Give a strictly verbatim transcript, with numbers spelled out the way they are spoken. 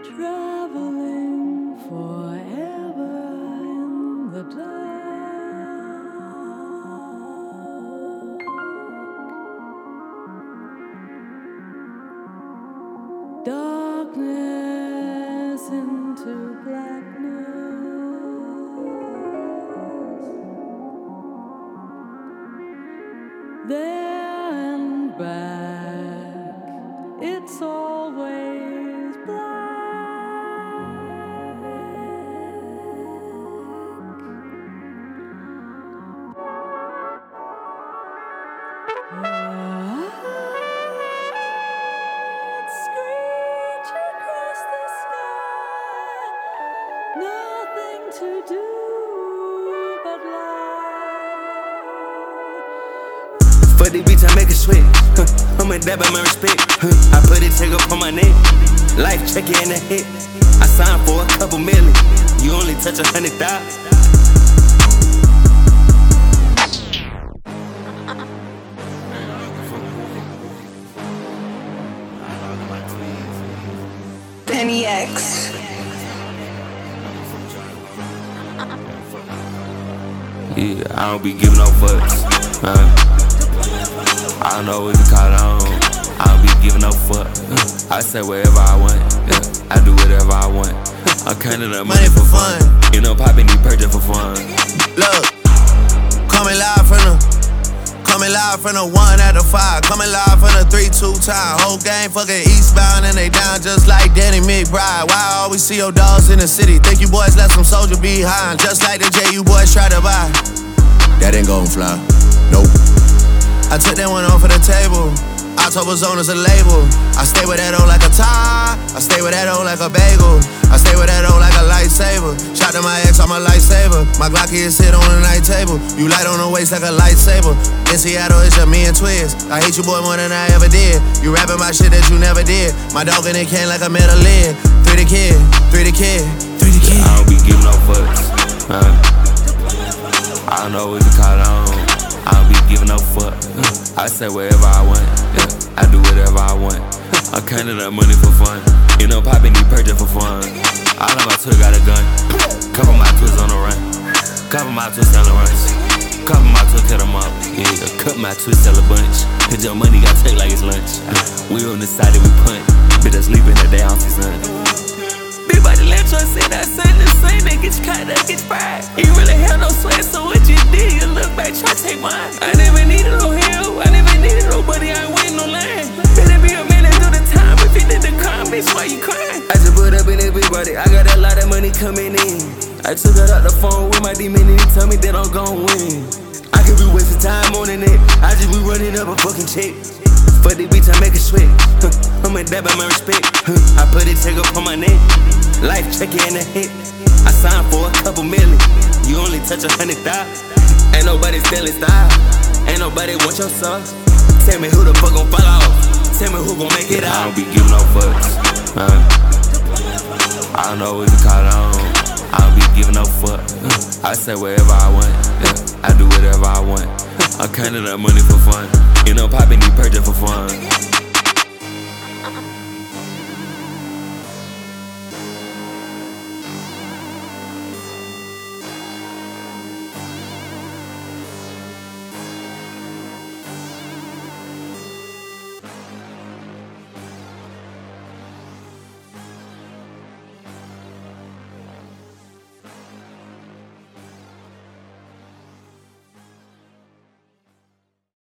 traveling forever in the dark. Darkness into blackness. There and back, it's always black. Hearts screech across the sky, nothing to do but lie. For the bitch, I make a sweat. Huh. I'm a dab at my respect. Huh. I put it check up on my neck. Life check it in the hit. I signed for a couple million. You only touch a hundred thousand. Penny X. Yeah, I don't be giving no fucks. Uh, I don't know what you call it on. I don't be giving no fuck. Uh, I say whatever I want. Yeah, I do whatever I want. I'm counting up money for fun. You know, popping these purchase for fun. Look, coming live from the, coming live from the one out of five, coming live from the three two time. Whole game fucking eastbound and they down just like Danny McBride. Why I always see your dogs in the city? Think you boys left some soldier behind, just like the J you boys try to buy. That ain't gon' fly, nope. I took that one off of the table. October's on as a label. I stay with that O like a tie. I stay with that O like a bagel. I stay with that O like a lightsaber. Shot to my ex, I'm a lightsaber. My Glocky is sit on the night table. You light on the waist like a lightsaber. In Seattle, it's just me and Twiz. I hate you, boy, more than I ever did. You rapping my shit that you never did. My dog in the can like a metal lid. Three the kid, three the kid, three the kid. I don't be giving no fucks. Uh, I don't know what you call it on. I don't be giving no fuck. I say whatever I want. Yeah, I do whatever I want. I'm counting up money for fun. You know, popping these purchase for fun. All of my twist got a gun. Couple my twists on the run. Couple my twists on the runs. Couple my twists cut them up. Yeah, cut my twist sell a bunch. Cause your money got take like it's lunch. We on the side that we punt. Bitch, I sleep in the day off the sun. Big body left your said I said the same. They get you caught up, get fried. You really have no sweat, so what you did, you look back, try to take mine. I never needed no help, I never needed nobody, I ain't waiting no line. Better be a man and do the time, if you did the crime, bitch, why you crying? I just put up in that big body, I got a lot of money coming in. I took it out the phone with my demon and he tell me that I'm gon' win. I could be wasting time on the net, I just be running up a fucking check. For the bitch, I make a sweat. Huh. I'm a dab at my respect. Huh. I put it check up on my neck. Life check it in the hit. I signed for a couple million. You only touch a hundred thousand. Ain't nobody stealing style. Ain't nobody want your sauce. Tell me who the fuck gon' fall off. Tell me who gon' make it out. I don't be giving no fucks. Uh, I don't know what you call it on. I don't be giving no fuck. Uh, I say whatever I want. Yeah, I do whatever I want. I'm counting up money for fun. You know, popping these purchase for fun.